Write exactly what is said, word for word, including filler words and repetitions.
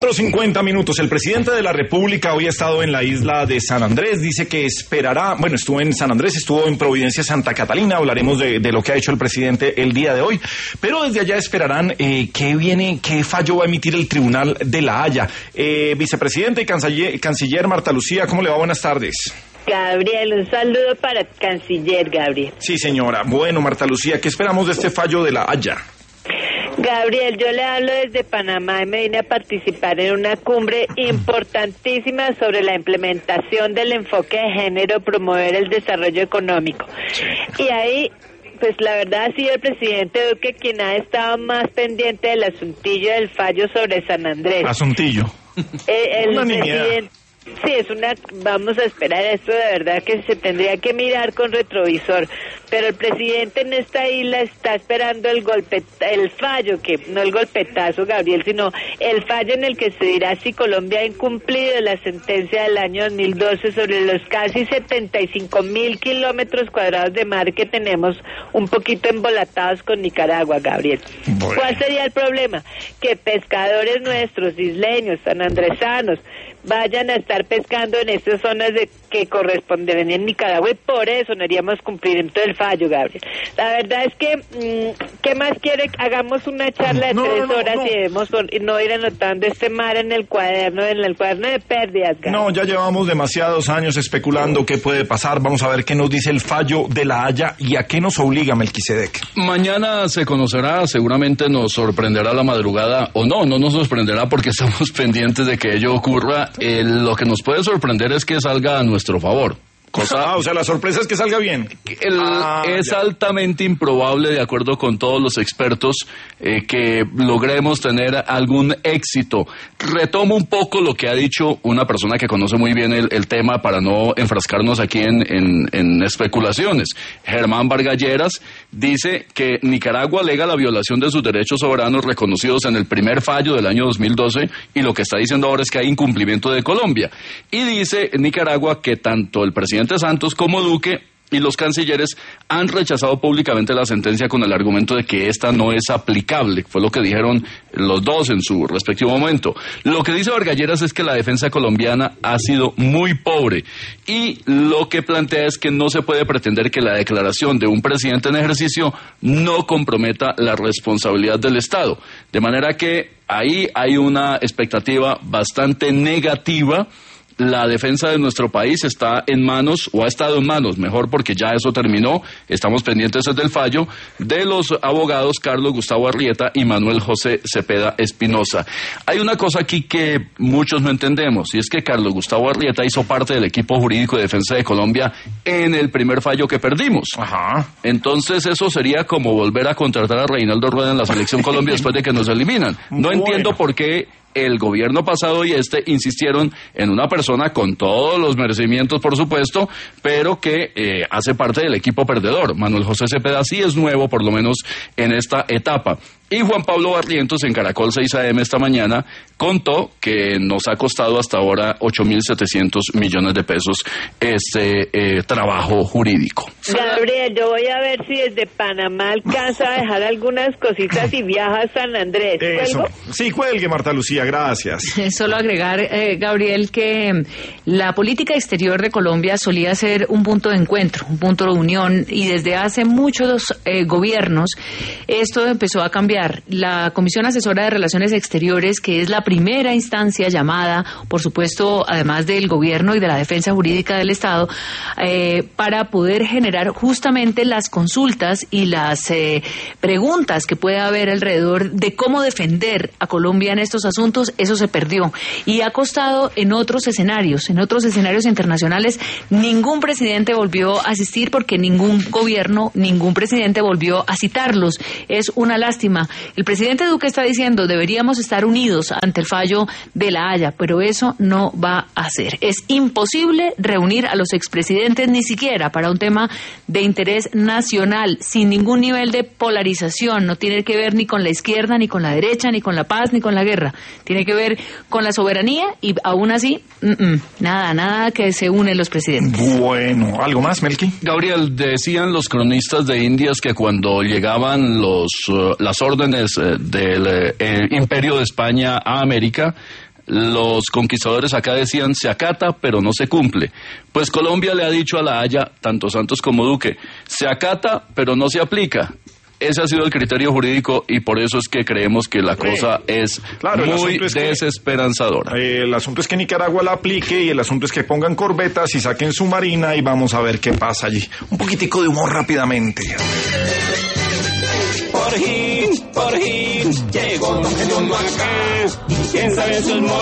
cincuenta minutos. El presidente de la República hoy ha estado en la isla de San Andrés. Dice que esperará, bueno, estuvo en San Andrés, estuvo en Providencia, Santa Catalina. Hablaremos de, de lo que ha hecho el presidente el día de hoy. Pero desde allá esperarán eh, qué viene, qué fallo va a emitir el Tribunal de La Haya. Eh, vicepresidente y canciller, canciller Marta Lucía, ¿cómo le va? Buenas tardes. Gabriel, un saludo para el canciller, Gabriel. Sí, señora. Bueno, Marta Lucía, ¿qué esperamos de este fallo de La Haya? Gabriel, yo le hablo desde Panamá y me vine a participar en una cumbre importantísima sobre la implementación del enfoque de género, promover el desarrollo económico. Y ahí, pues la verdad ha sido el presidente Duque quien ha estado más pendiente del asuntillo del fallo sobre San Andrés. Asuntillo. Eh, el una presidente... Sí, es una, vamos a esperar esto de verdad que se tendría que mirar con retrovisor, pero el presidente en esta isla está esperando el golpe, el fallo, que no el golpetazo, Gabriel, sino el fallo en el que se dirá si Colombia ha incumplido la sentencia del año dos mil doce sobre los casi setenta y cinco mil kilómetros cuadrados de mar que tenemos un poquito embolatados con Nicaragua, Gabriel. Bueno. ¿Cuál sería el problema? Que pescadores nuestros, isleños, sanandresanos, vayan a estar pescando en estas zonas de que corresponden en Nicaragua y por eso no haríamos cumplimiento del fallo, Gabriel. La verdad es que, mmm, ¿qué más quiere? Hagamos una charla de no, tres no, no, horas no. y debemos no ir anotando este mar en el cuaderno, en el cuaderno de pérdidas, Gabriel. No, ya llevamos demasiados años especulando qué puede pasar. Vamos a ver qué nos dice el fallo de La Haya y a qué nos obliga Melquisedec. Mañana se conocerá, seguramente nos sorprenderá la madrugada, o no, no nos sorprenderá porque estamos pendientes de que ello ocurra. Eh, lo que nos puede sorprender es que salga a nuestro favor. Cosa, ah, o sea, la sorpresa es que salga bien. El, ah, es ya. altamente improbable, de acuerdo con todos los expertos, eh, que logremos tener algún éxito. Retomo un poco lo que ha dicho una persona que conoce muy bien el, el tema para no enfrascarnos aquí en, en, en especulaciones. Germán Vargas Lleras dice que Nicaragua alega la violación de sus derechos soberanos reconocidos en el primer fallo del año dos mil doce y lo que está diciendo ahora es que hay incumplimiento de Colombia. Y dice Nicaragua que tanto el presidente Santos como Duque y los cancilleres han rechazado públicamente la sentencia con el argumento de que esta no es aplicable. Fue lo que dijeron los dos en su respectivo momento. Lo que dice Vargas Lleras es que la defensa colombiana ha sido muy pobre y lo que plantea es que no se puede pretender que la declaración de un presidente en ejercicio no comprometa la responsabilidad del Estado. De manera que ahí hay una expectativa bastante negativa. La defensa de nuestro país está en manos, o ha estado en manos, mejor porque ya eso terminó, estamos pendientes del fallo, de los abogados Carlos Gustavo Arrieta y Manuel José Cepeda Espinosa. Hay una cosa aquí que muchos no entendemos, y es que Carlos Gustavo Arrieta hizo parte del equipo jurídico de defensa de Colombia en el primer fallo que perdimos. Ajá. Entonces eso sería como volver a contratar a Reinaldo Rueda en la Selección Colombia después de que nos eliminan. No bueno. entiendo por qué el gobierno pasado y este insistieron en una persona con todos los merecimientos, por supuesto, pero que eh, hace parte del equipo perdedor. Manuel José Cepeda sí es nuevo, por lo menos en esta etapa. Y Juan Pablo Barrientos en Caracol seis A M esta mañana contó que nos ha costado hasta ahora ocho mil setecientos millones de pesos este eh, trabajo jurídico. Gabriel, yo voy a ver si desde Panamá alcanza a dejar algunas cositas y viaja a San Andrés. Eso. Sí, cuelgue, Marta Lucía, gracias. Solo agregar, eh, Gabriel, que la política exterior de Colombia solía ser un punto de encuentro, un punto de unión, y desde hace muchos eh, gobiernos esto empezó a cambiar. La Comisión Asesora de Relaciones Exteriores, que es la primera instancia llamada, por supuesto, además del gobierno y de la defensa jurídica del Estado, eh, para poder generar justamente las consultas y las eh, preguntas que pueda haber alrededor de cómo defender a Colombia en estos asuntos, eso se perdió. Y ha costado en otros escenarios, en otros escenarios internacionales, ningún presidente volvió a asistir porque ningún gobierno, ningún presidente volvió a citarlos. Es una lástima. El presidente Duque está diciendo deberíamos estar unidos ante el fallo de La Haya, pero eso no va a ser. Es imposible reunir a los expresidentes ni siquiera para un tema de interés nacional, sin ningún nivel de polarización. No tiene que ver ni con la izquierda, ni con la derecha, ni con la paz, ni con la guerra. Tiene que ver con la soberanía y aún así, mm-mm, nada, nada que se unen los presidentes. Bueno, ¿algo más, Melqui? Gabriel, decían los cronistas de Indias que cuando llegaban los uh, las órdenes uh, del uh, Imperio de España a América, Los conquistadores acá decían se acata pero no se cumple. Pues Colombia le ha dicho a La Haya, tanto Santos como Duque, se acata pero no se aplica. Ese ha sido el criterio jurídico y por eso es que creemos que la cosa es claro, muy es desesperanzadora. Que, eh, el asunto es que Nicaragua la aplique y el asunto es que pongan corbetas y saquen su marina y vamos a ver qué pasa allí. Un poquitico de humor rápidamente. Por fin, por fin, llegó Don Pedro acá. ¿Quién sabe sus